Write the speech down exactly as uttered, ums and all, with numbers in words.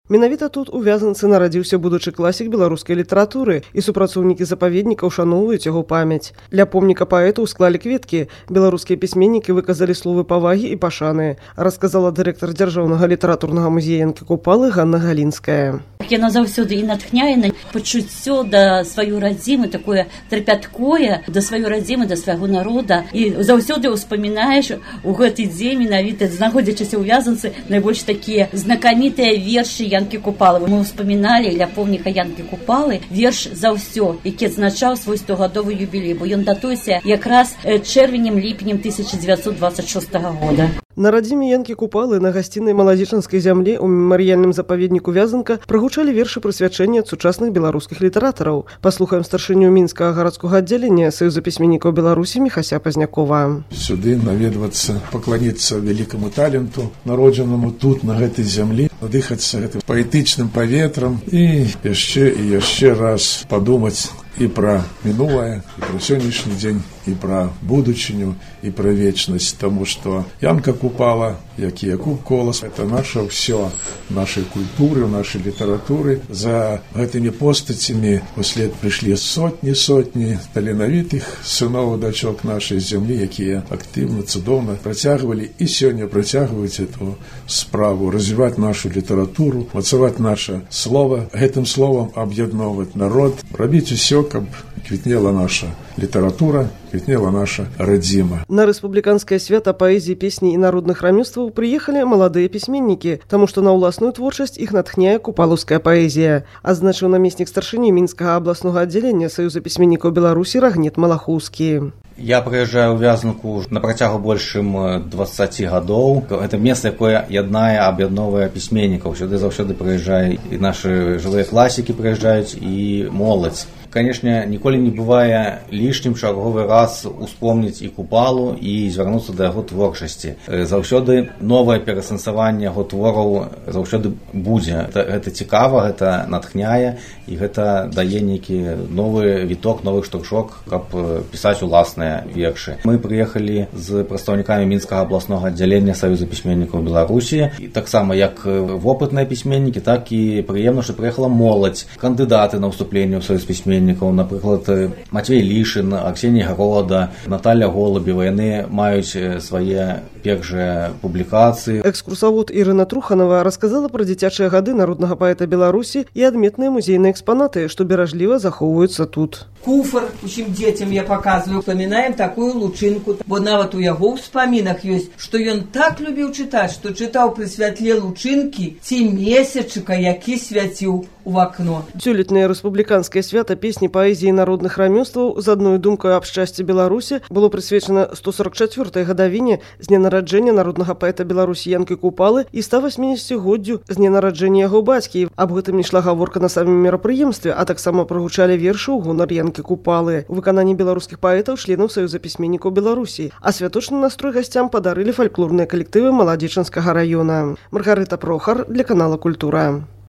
Менавіта тут у Вязанцы нарадзіўся будучы класік беларускай літаратуры, і супрацоўнікі запаведніка ушаноўваюць яго памяць. Для помніка паэту склалі кветкі. Беларускія пісьменнікі выказалі словы павагі і пашаны, расказала дырэктар дзяржаўнага літаратурнага музея Янкі Купалы Ганна Галінская. Яна заўсёды і натхняе на пачуццё да сваёй радзімы, такое трапяткое да сваёй радзімы, да свайго народа. І заўсёды ўспамінаеш у гэты дзень менавіта, знаходзячыся ў Вязанцы, найбольш такія знакамітыя вершы Янкі Купалы. Мы ўспаміналі ля помніка Янкі Купалы верш «За ўсё», які адзначаў свой стогадовы юбілей, бо ён датуецца якраз чэрвенем-ліпенем тысяча дзевяцьсот дваццаць шостага года. На радзіме Янкі Купалы на гасцінай маладзечанскай зямлі ў мемарыяльным запаведніку Вязанка прагучалі вершы прысвячэння ад сучасных беларускіх літаратараў. Паслухаем старшыню мінскага гарадскага аддзялення Саюза пісьменнікаў Беларусі Міхася Пазнякова. Сюды наведвацца, пакланіцца вялікаму таленту, народжанаму тут, на гэтай зямлі, надыхацца гэтым паэтычным паветрам і яшчэ і яшчэ раз падумаць і пра мінулае, і пра сённяшні дзень, і пра будучыню, і пра вечнасць, таму што Янка Купала, як і Якуб Колас, это наша ўсё, нашай культуры, нашай літаратуры. За гэтымі постацямі услед прыйшлі сотні-сотні таленавітых сыноў і дачок нашай зямлі, якія актыўна, цудоўна працягвалі і сёння працягваюць эту справу, развіваць нашу літаратуру, мацаваць наша слова, гэтым словам аб'ядноўваць народ, рабіць усё, каб квітнела наша літаратура, квітнела наша радзіма. На рэспубліканскае свята паэзіі, песні і народных рамёстваў прыехалі маладыя пісьменнікі, таму што на ўласную творчасць іх натхняе купалаўская паэзія, адзначыў намеснік старшыні мінскага абласнога аддзялення Саюза пісьменнікаў Беларусі Рагнет Малахоўскі. Я прыязджаю ў Вязанку на працягу больш чым дваццаці гадоў. Гэта месца, якое яднае, аб'ядноўвае пісьменнікаў. Сюды заўсёды прыязджае і нашы жывыя класікі прыязджаюць, і моладзь. Канешне, ніколі не бывае лішнім чарговы раз успомніць і Купалу і звярнуцца да яго творчасці. Заўсёды новае перасэнсаванне яго твораў заўсёды будзе. Гэта, гэта цікава, гэта натхняе, і гэта дае нейкі новы віток, новых штуршок, каб пісаць уласныя вершы. Мы прыехалі з прадстаўнікамі мінскага абласнога аддзялення Саюза пісьменнікаў Беларусі. І таксама як вопытныя пісьменнікі, так і прыемна, што прыехала моладзь, кандыдаты на ўступленне ў Саюз пісьменнікаў. Напрыклад, Матвей Лішын, Аксенія Грода, Наталя Голубева. Яны маюць свае першыя публікацыі. Экскурсавод Ірына Труханова расказала пра дзіцячыя гады народнага паэта Беларусі і адметныя музейныя экспанаты, што беражліва захоўваюцца тут. Куфар усім дзецям я паказваю. Памінаем такую лучынку, бо нават у яго ўспамінах ёсць, што ён так любіў чытаць, што чытаў пры святле лучынкі ці месячыка, які свяціў у акно. Сёлетняе рэспубліканскае свята песні, паэзіі народных рамёстваў з адной думкай аб шчасці Беларусі было прысвечана сто сорок чацвёртай гадавіне з дня нараджэння народнага паэта Беларусі Янкі Купалы і ста васьмідзесяцігоддзю з дня нараджэння яго бацькі. Аб гэтым не ішла гаворка на самім мерапрыемстве, а таксама прагучалі вершы ў гонар Янкі Купалы у выкананні беларускіх паэтаў, членаў Саюза пісьменнікаў Беларусі. А святочны настрой гасцям падарылі фальклорныя калектывы маладзечанскага раёна. Маргарыта Прохар для канала Культура.